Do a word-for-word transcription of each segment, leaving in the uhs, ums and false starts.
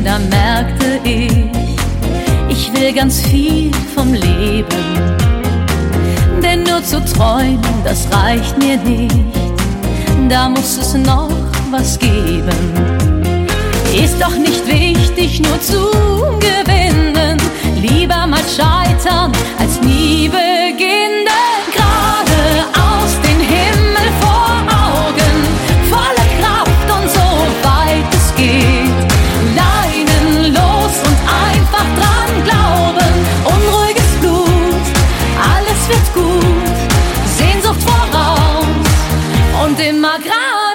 da merkte ich, ich will ganz viel vom Leben. Denn nur zu träumen, das reicht mir nicht, da muss es noch was geben. Ist doch nicht wichtig, nur zu gewinnen, lieber mal scheitern, als nie beginnen. Gerade aus den Himmel vor Augen, volle Kraft und so weit es geht. Leinen los und einfach dran glauben, unruhiges Blut, alles wird gut. Sehnsucht voraus und immer geradeaus.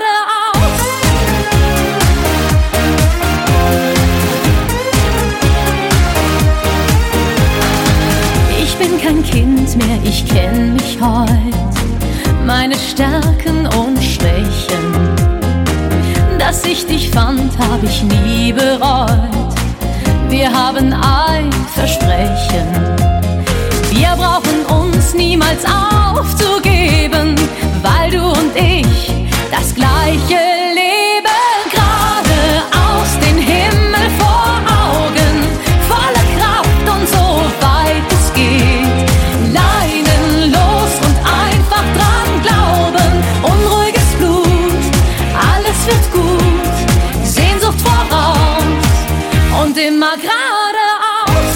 Ich bin kein Kind mehr, ich kenn mich heut, meine Stärken und Schwächen. Dass ich dich fand, hab ich nie bereut. Wir haben ein Versprechen, wir brauchen uns niemals aufzugeben, weil du und ich das gleiche leben. Gerade aus den Himmel vor Augen, volle Kraft und so weit es geht. Leinen los und einfach dran glauben, unruhiges Blut, alles wird gut. Sehnsucht voraus und immer geradeaus.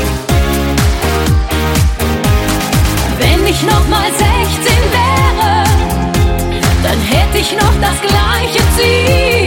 Wenn ich noch mal sechzehn wäre, dann hätte ich noch das gleiche Ziel.